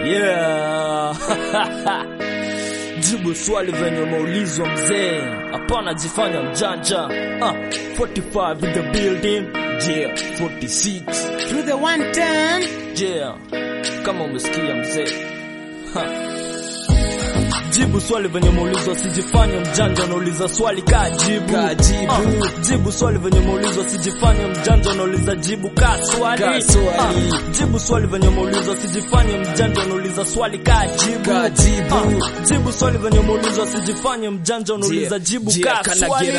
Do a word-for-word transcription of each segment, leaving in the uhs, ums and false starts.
Yeah. Jibu swali venye umeulizwa mzee, hapana jifanya mjanja. uh, forty-five in the building, yeah, forty-six through the one ten, yeah, kama umesikia mzee. ha. Jibu swali venye umeulizwa, sijifanye mjanja, unauliza swali ka jibu. Ka jibu. Uh, jibu swali venye umeulizwa, sijifanye mjanja, unauliza jibu ka swali. Ka swali. Uh, jibu swali venye umeulizwa, sijifanye mjanja, unauliza swali ka jibu. Ka jibu. Uh, jibu swali venye umeulizwa, sijifanye mjanja, unauliza jibu ka swali.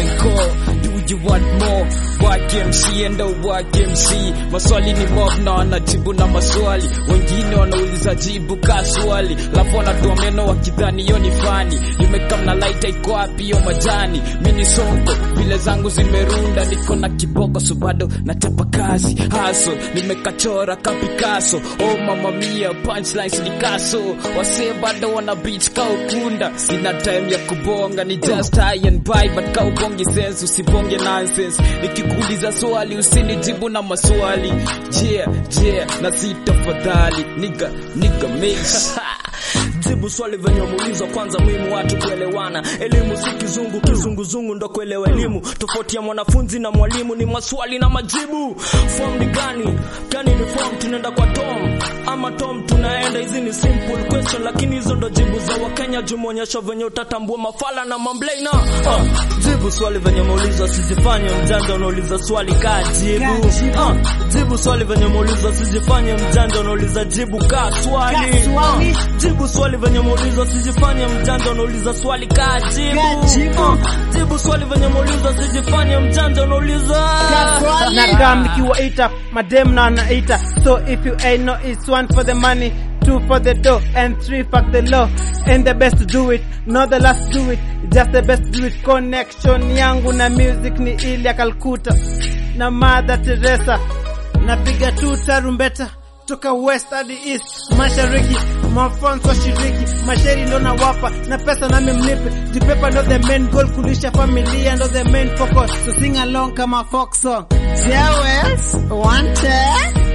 Do you want more? Work M C and the work M C. Maswali ni mob na wanajibu na maswali. Wengine wanauliza jibu ka swali. Lafu wanatoa meno wakidhani yo ni fani. Nimekam na light iko wapi yo majani. Mini songo, vile zangu zimerunda. Niko na kiboko so bado natapa kazi. Hustle, nimekachora ka Picasso. Oh mama mia, punchlines ni kaso. Wase bado wana beach ka ukunda. Sina time ya kubonga, ni just high and buy. But ka ubongi sense, usibonge nonsense. Nikikuuliza swali usinijibu na maswali. Yeah, yeah, na sitafadhali. Nigga, nigga mix. Jibu swali venye umeulizwa, kwanza muhimu watu kuelewana. Elimu si kizungu, kizunguzungu ndo kuelewa elimu. Tofauti ya mwanafunzi na mwalimu ni maswali na majibu. Form ni gani? Gani ni form? Tunaenda kwa Tom ama Tom tunaenda? Hizi ni simple question, lakini hizo ndo jibu za Wakenya. Jumuonyesha venye utatambua mafala na mamblena. uh, Jibu swali venye umeulizwa, sijifanye mjanja, unauliza swali ka jibu. uh, Jibu swali venye umeulizwa, sijifanye mjanja, unauliza jibu ka swali. uh, Jibu swali venye umeulizwa, sijifanye mjanja, unauliza swali ka jibu. uh, Jibu swali venye umeulizwa, sijifanye mjanja, unauliza na kama nikiwaita madem na naita. So if you ain't no, it's one for the money, two for the dough, and three fuck the law. And the best to do it, not the last to do it, just the best to do it. Connection yangu na music ni ile ya Calcutta na Mother Teresa. Napiga tu tarumbeta toka west hadi east, mashariki mafans washiriki, masheri ndo na wapa na pesa na mimlipe. Jipepa ndo the main goal, kulisha familia ndo the main focus. So sing along kama folk song. Jewels one ten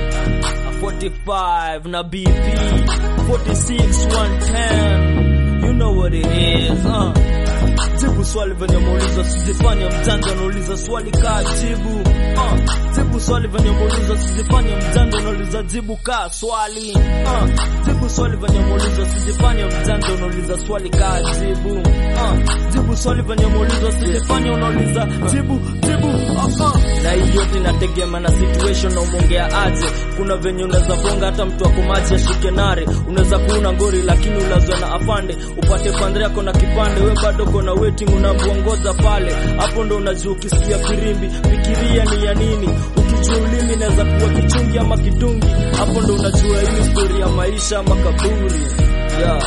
forty-five na B P forty-six one ten, you know what it is. uh. Jibu swali venye umeulizwa, sijifanye mjanja, unauliza swali ka jibu. uh. Jibu swali venye umeulizwa, sijifanye mjanja, unauliza jibu ka swali. uh. Jibu swali venye umeulizwa, sijifanye mjanja, unauliza swali ka jibu. uh. Jibu swali venye umeulizwa, sijifanye, unauliza jibu jibu. uh, uh. Na hiyo inategemea na situation na umeongea aje. Kuna venye unaweza bonga hata mtu akumaji ashike nare. Unaweza kuuna ngori lakini ulazwa na afande. Upate pandre yako na kipande, we bado kona waiting unamuongoza pale. Hapo ndo unajua ukisikia firimbi, fikiria ni ya nini. Ukijua ulimi inaweza kuwa kichungi ama kidungi. Hapo ndo unajua hii story ya maisha ama kaburi. Yeah.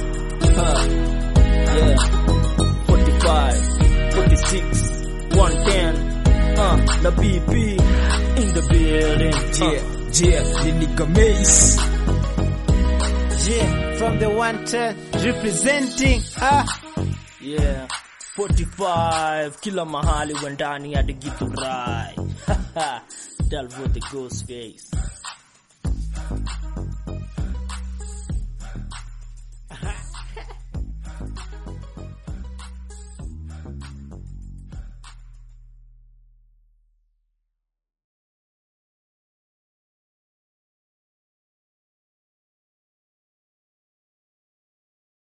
Ha. Yeah. forty-five, forty-six, one ten. Uh, the B P in the building. Yeah, yeah, the nigga Mace. Yeah, from the one ten representing. Ah, yeah, forty-five kila mahali wendani hadi Githurai. Delve with the ghost face.